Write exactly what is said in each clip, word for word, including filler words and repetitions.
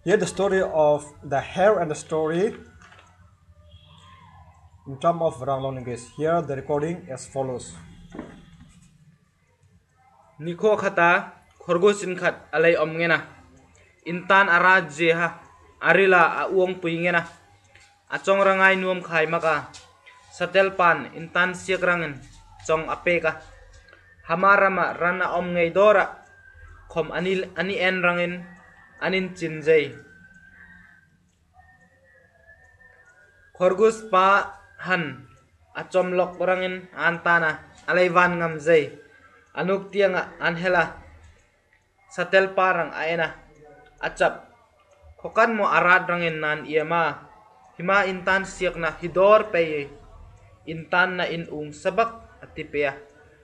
Here the story of the hare and the story in terms of Ranglong English. Here the recording as follows. Niko kata khorgos inkat alay om ngena intan ara jeha arila a uong pui ngena achong rangai nuam khai maka satel pan intan siak rangen chong apeka hamarama rana om ngai dora khom anil ani en rangen anin chinjai khorgos pa han achom lok rangen antana alay van ngam jai anuk tianga anhela satel parang aena acap kokan mo arad rangin nan iama hima intan siak na hidor peye intan na inung sabak atipea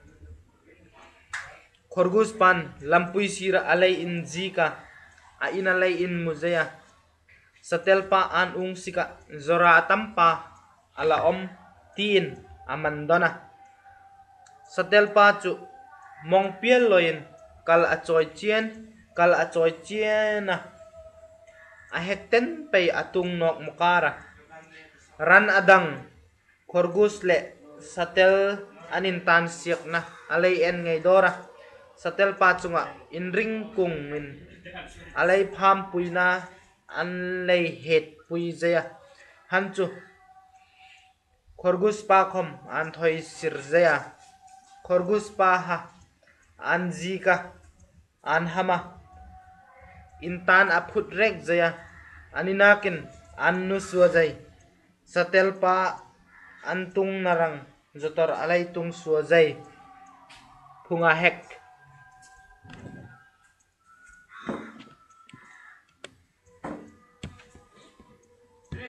khorgus pan lampui sira alay injika aina lay in muzaya satel pa anung sika zora atampa ala om tin amandona satel pa chu mong piel loin kal achoy chien kal achoy chiena a hekten pay atung nok mukara ran adang khorgus le satel anintan siak na alay en ngay dora satel pa chunga inring kung min alay pham puina anlay het pui zaya hanchu khorgus pa khom anthoy sir zaya khorgus pa ha anjika anhama intan aput rek jaya aninakin annu suajai satel pa antung narang jotor alay tung suajai phunga hek